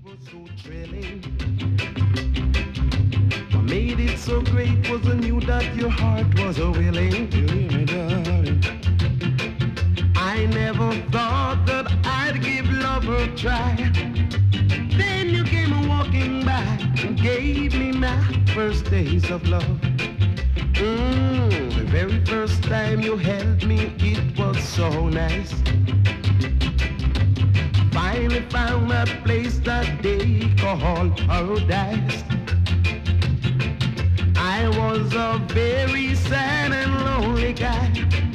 was so thrilling. What made it so great was I knew that your heart was a willing. I never thought that I'd give love a try. Then you came walking by and gave me my first taste of love. The very first time you held me, it was so nice. Finally found that place that they call paradise. I was a very sad and lonely guy.